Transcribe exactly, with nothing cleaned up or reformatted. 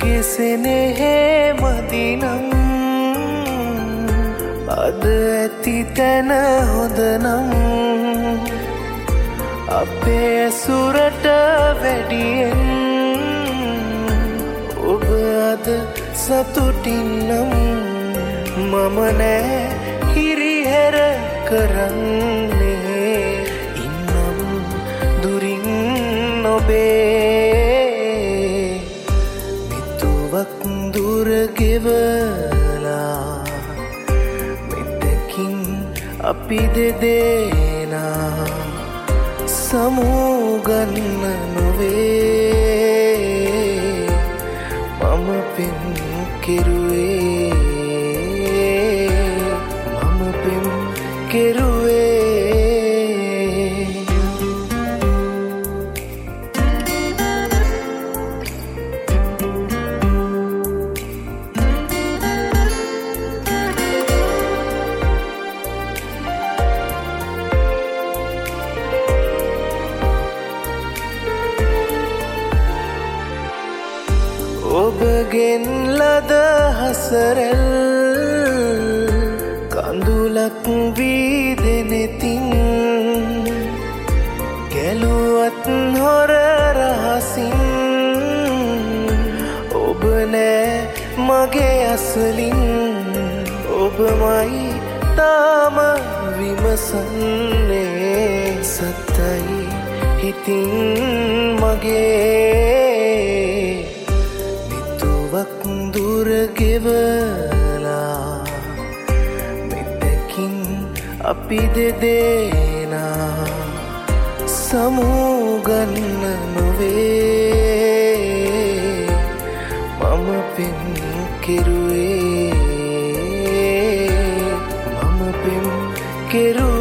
ඔබගේ සෙනෙහේ මදිනම් අද ඇති තැන හොඳනම් අපේ ඇසුරට වැඩියෙන් ඔබ අද සතුටින්නම් මම නෑ හිරිහැර කරන්නේ ඉන්නම් දුරින් ඔබේ මිතුවක් දුර ගෙවලා මෙතකින් අපි දෙදෙනා සමුගන්න නොවේ මම පෙම් කෙරුවේ මම පෙම් කෙරුවේ ඔබගෙන් ලද හසරැල් කඳුලක් වී දෙනෙතින් ගැලුවත් හොර රහසින් ඔබ නෑ මගේ අසලින් ඔබමයි තාම විමසන්නේ සත්තයි හිතින් මගේ දුර ගෙවලා මෙතකින් අපි දෙදෙනා සමුගන්න නොවේ මම පෙම් කෙරුවේ මම පෙම් කෙරුවේ